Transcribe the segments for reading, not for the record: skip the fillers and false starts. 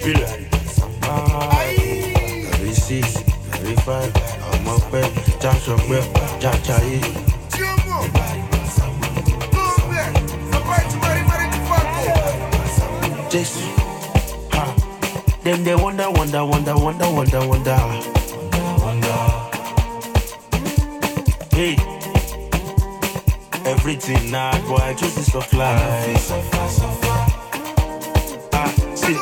feel like very six, very five. I'm up there, jump up there, jump Just, them they wonder. Hey, everything now, boy, I choose this of life. See,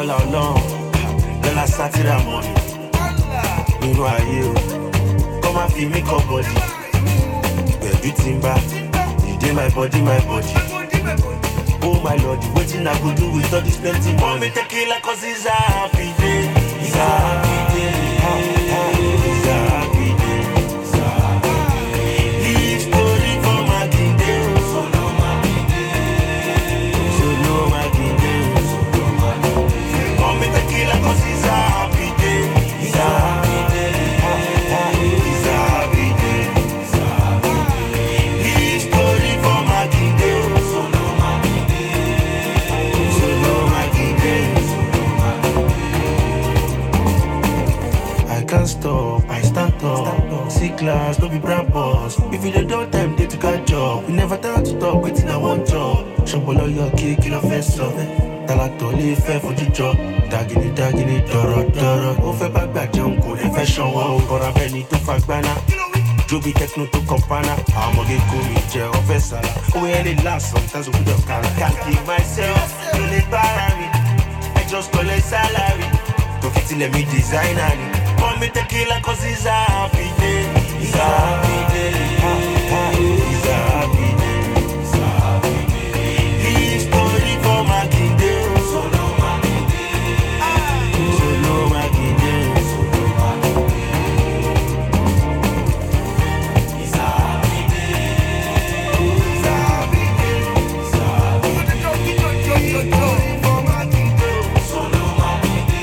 Lola Satira money. You know I you. Come and feel me cup body. Baby timber, you did my body. Oh my lord, waiting I could do with all this plenty money. Mommy tequila cause it's a happy day. It's a happy day. It's a happy day. Live story for my kinde. Solo my kinde. Mommy tequila cause it's a happy day. It's a happy day. It's a happy day. Live story for my kinde. I can't stop, I stand up. See class, no be brand boss. If you don't time, they took a job. We never thought to talk, waiting I want job. Shambolo your kick, kill a fess up. Talato live fair for the job. Dagging it, doro. Ofe bagba junko, the fashion wall. Or a penny to fagbana. Joby techno to compana. I'm a get cool, chair or vessel. Oh, yeah, they last sometimes with the car. Can't keep myself, no need para me. I just collect salary. To fit let me design it. Want me tequila cause it's a happy day. It's a happy day. It's a happy day. Live story for my kinde. Solo my kinde. It's a happy day. It's a happy day. It's a happy day. For my kinde. Solo my kinde.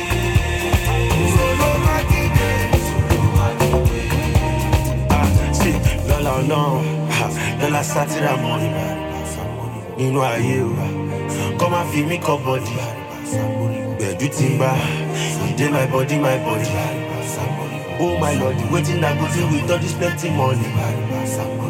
Lola Satira money. You know I you. Come and feel me cup body. Baby timber, you did my body. Oh my lord, waiting I go do with all this plenty money.